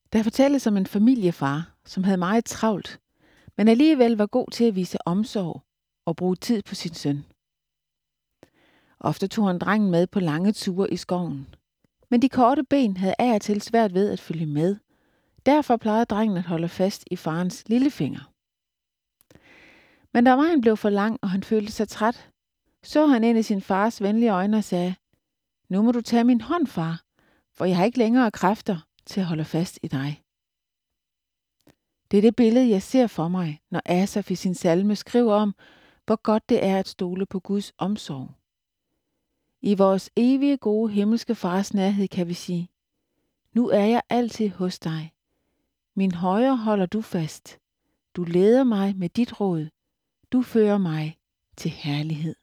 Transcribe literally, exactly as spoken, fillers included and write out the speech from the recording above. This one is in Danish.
Der fortælles om en familiefar, som havde meget travlt, men alligevel var god til at vise omsorg og bruge tid på sin søn. Ofte tog han drengen med på lange ture i skoven, men de korte ben havde af og til svært ved at følge med. Derfor plejede drengen at holde fast i farens lillefinger. Men da vejen blev for lang, og han følte sig træt, så han ind i sin fars venlige øjne og sagde: "Nu må du tage min hånd, far, for jeg har ikke længere kræfter til at holde fast i dig." Det er det billede, jeg ser for mig, når Asaf i sin salme skriver om, hvor godt det er at stole på Guds omsorg. I vores evige gode himmelske fars nærhed kan vi sige: "Nu er jeg altid hos dig. Min højre holder du fast. Du leder mig med dit råd. Du fører mig til herlighed."